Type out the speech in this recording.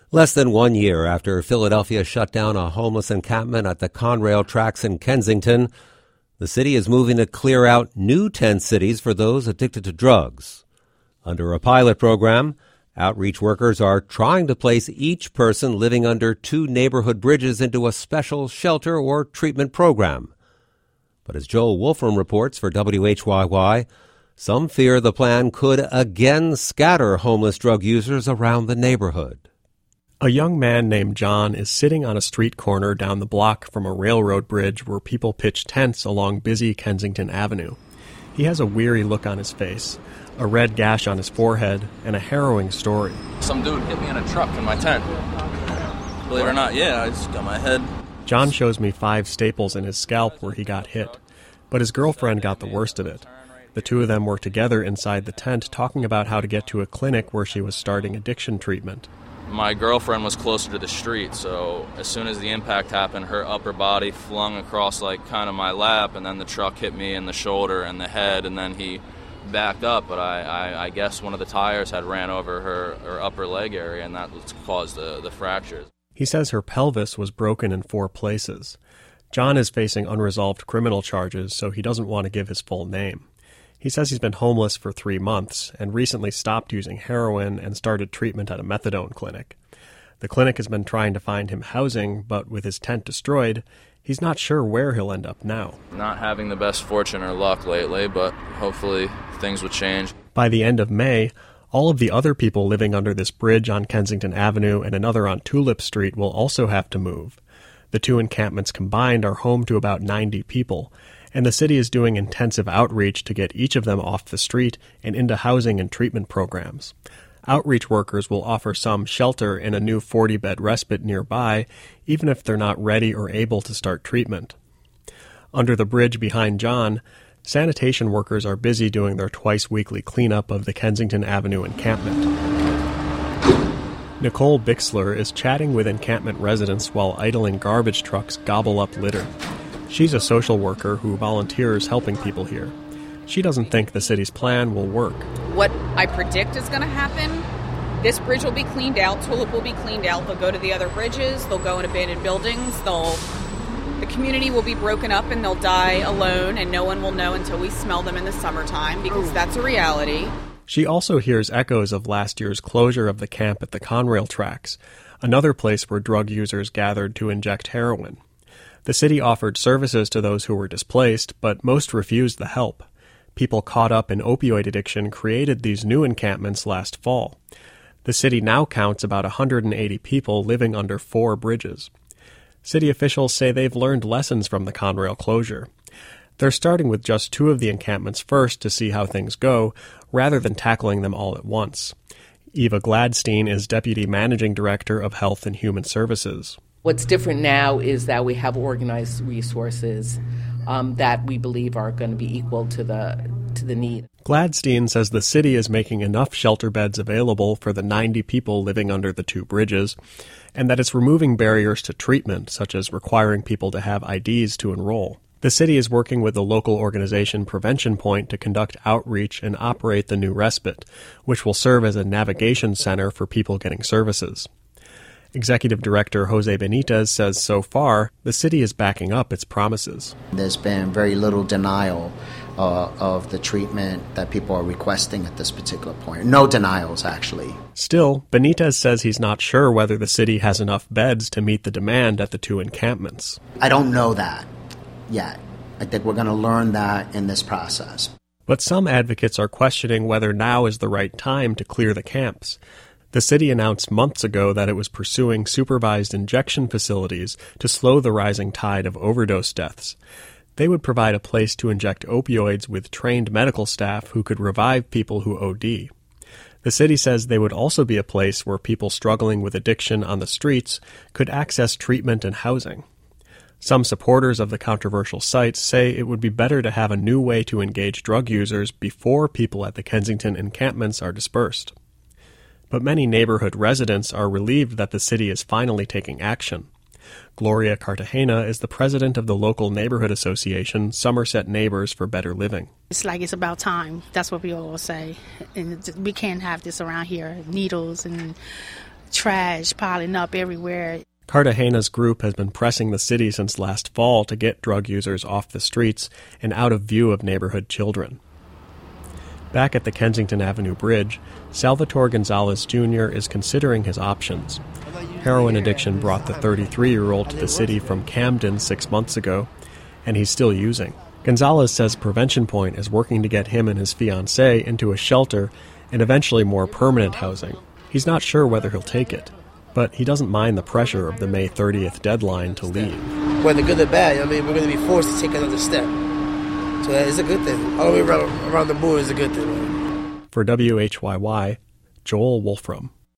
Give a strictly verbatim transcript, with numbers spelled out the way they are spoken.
Less than one year after Philadelphia shut down a homeless encampment at the Conrail tracks in Kensington, the city is moving to clear out new tent cities for those addicted to drugs. Under a pilot program, outreach workers are trying to place each person living under two neighborhood bridges into a special shelter or treatment program. But as Joel Wolfram reports for W H Y Y, some fear the plan could again scatter homeless drug users around the neighborhood. A young man named John is sitting on a street corner down the block from a railroad bridge where people pitch tents along busy Kensington Avenue. He has a weary look on his face, a red gash on his forehead, and a harrowing story. Some dude hit me in a truck in my tent. Believe it or not, yeah, I just got my head. John shows me five staples in his scalp where he got hit, but his girlfriend got the worst of it. The two of them were together inside the tent talking about how to get to a clinic where she was starting addiction treatment. My girlfriend was closer to the street, so as soon as the impact happened, her upper body flung across like kind of my lap, and then the truck hit me in the shoulder and the head, and then he backed up, but I, I, I guess one of the tires had ran over her, her upper leg area, and that caused the, the fractures. He says her pelvis was broken in four places. John is facing unresolved criminal charges, so he doesn't want to give his full name. He says he's been homeless for three months and recently stopped using heroin and started treatment at a methadone clinic. The clinic has been trying to find him housing, but with his tent destroyed, he's not sure where he'll end up now. Not having the best fortune or luck lately, but hopefully things will change. By the end of May, all of the other people living under this bridge on Kensington Avenue and another on Tulip Street will also have to move. The two encampments combined are home to about ninety people, and the city is doing intensive outreach to get each of them off the street and into housing and treatment programs. Outreach workers will offer some shelter in a new forty-bed respite nearby, even if they're not ready or able to start treatment. Under the bridge behind John, sanitation workers are busy doing their twice-weekly cleanup of the Kensington Avenue encampment. Nicole Bixler is chatting with encampment residents while idling garbage trucks gobble up litter. She's a social worker who volunteers helping people here. She doesn't think the city's plan will work. What I predict is going to happen, this bridge will be cleaned out, Tulip will be cleaned out, they'll go to the other bridges, they'll go in abandoned buildings, they'll, the community will be broken up and they'll die alone, and no one will know until we smell them in the summertime, because that's a reality. She also hears echoes of last year's closure of the camp at the Conrail tracks, another place where drug users gathered to inject heroin. The city offered services to those who were displaced, but most refused the help. People caught up in opioid addiction created these new encampments last fall. The city now counts about one hundred eighty people living under four bridges. City officials say they've learned lessons from the Conrail closure. They're starting with just two of the encampments first to see how things go, rather than tackling them all at once. Eva Gladstein is Deputy Managing Director of Health and Human Services. What's different now is that we have organized resources um, that we believe are going to be equal to the to the need. Gladstein says the city is making enough shelter beds available for the ninety people living under the two bridges, and that it's removing barriers to treatment, such as requiring people to have I Ds to enroll. The city is working with the local organization Prevention Point to conduct outreach and operate the new respite, which will serve as a navigation center for people getting services. Executive Director Jose Benitez says so far, the city is backing up its promises. There's been very little denial uh, of the treatment that people are requesting at this particular point. No denials, actually. Still, Benitez says he's not sure whether the city has enough beds to meet the demand at the two encampments. I don't know that yet. I think we're going to learn that in this process. But some advocates are questioning whether now is the right time to clear the camps. The city announced months ago that it was pursuing supervised injection facilities to slow the rising tide of overdose deaths. They would provide a place to inject opioids with trained medical staff who could revive people who O D. The city says they would also be a place where people struggling with addiction on the streets could access treatment and housing. Some supporters of the controversial sites say it would be better to have a new way to engage drug users before people at the Kensington encampments are dispersed. But many neighborhood residents are relieved that the city is finally taking action. Gloria Cartagena is the president of the local neighborhood association, Somerset Neighbors for Better Living. It's like it's about time. That's what we all say. And we can't have this around here. Needles and trash piling up everywhere. Cartagena's group has been pressing the city since last fall to get drug users off the streets and out of view of neighborhood children. Back at the Kensington Avenue Bridge, Salvatore Gonzalez Junior is considering his options. Heroin addiction brought the thirty-three-year-old to the city from Camden six months ago, and he's still using. Gonzalez says Prevention Point is working to get him and his fiancée into a shelter and eventually more permanent housing. He's not sure whether he'll take it, but he doesn't mind the pressure of the May thirtieth deadline to leave. Whether good or bad, I mean, we're going to be forced to take another step. So it's a good thing. All the way around, around the board is a good thing. Right? For W H Y Y, Joel Wolfram.